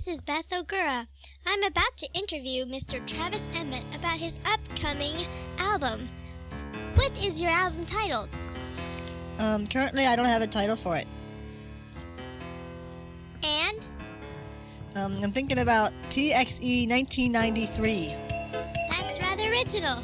this is Beth O'Gura. I'm about to interview Mr. Travis Emmett about his upcoming album. What is your album titled? Currently I don't have a title for it. And? I'm thinking about TXE 1993. That's rather original.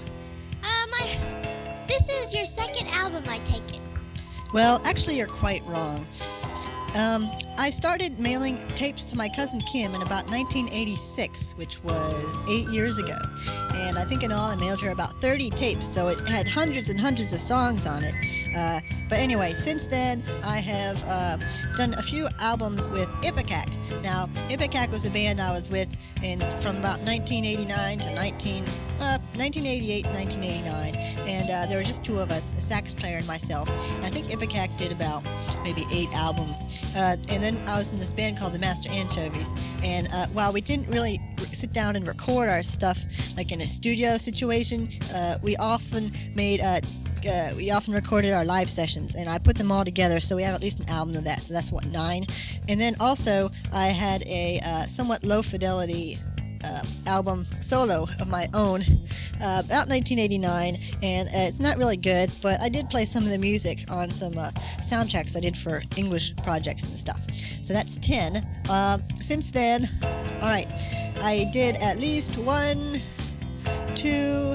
This is your second album, I take it. Well, actually you're quite wrong. I started mailing tapes to my cousin Kim in about 1986, which was 8 years ago. And I think in all I mailed her about 30 tapes, so it had hundreds and hundreds of songs on it. But anyway, since then I have done a few albums with Ipecac. Now, Ipecac was a band I was with from about 1989 to 1988 and 1989. And there were just two of us, a sax player and myself. And I think Ipecac did about maybe 8 albums. And then I was in this band called the Master Anchovies. And while we didn't really sit down and record our stuff like in a studio situation, we often recorded our live sessions, and I put them all together, so we have at least an album of that. So that's 9. And then also I had a somewhat low fidelity album solo of my own about 1989, and it's not really good, but I did play some of the music on some soundtracks I did for English projects and stuff. So that's 10. Since then, alright, I did at least 1, 2,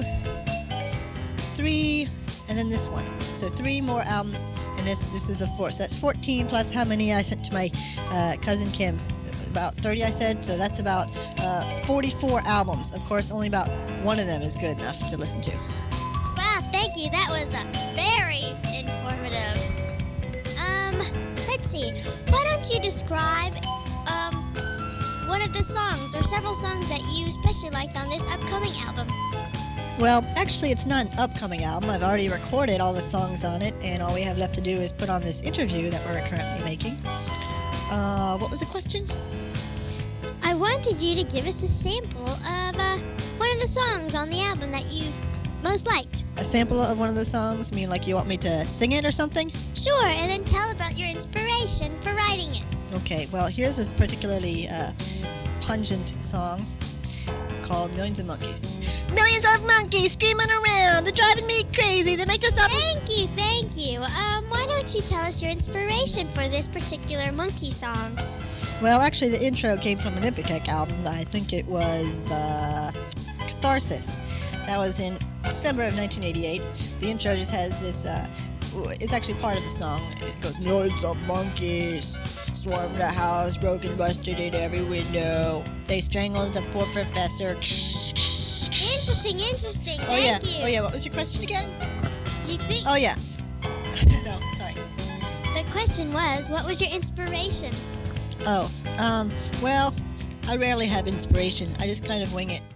3, and then this one. So 3 more albums, and this is a 4. So that's 14 plus how many I sent to my cousin Kim. About 30 I said, so that's about 44 albums. Of course, only about one of them is good enough to listen to. Wow, thank you. That was very informative. Let's see. Why don't you describe one of the songs or several songs that you especially liked on this upcoming album? Well, actually, it's not an upcoming album. I've already recorded all the songs on it, and all we have left to do is put on this interview that we're currently making. What was the question? I wanted you to give us a sample of one of the songs on the album that you most liked. A sample of one of the songs? You mean like you want me to sing it or something? Sure, and then tell about your inspiration for writing it. Okay, well, here's a particularly pungent song called Millions of Monkeys. Millions of monkeys screaming around, they're driving me crazy, they make just up. Thank you. Why don't you tell us your inspiration for this particular monkey song? Well, actually, the intro came from an Ipecac album. I think it was Catharsis. That was in December of 1988. The intro just has this, it's actually part of the song. It goes, millions of monkeys swarm the house, broken, rusted in every window. They strangled the poor professor. Interesting. Oh, Thank you. Oh, yeah. What was your question again? You think? Oh, yeah. No, sorry. The question was, what was your inspiration? Oh, well, I rarely have inspiration. I just kind of wing it.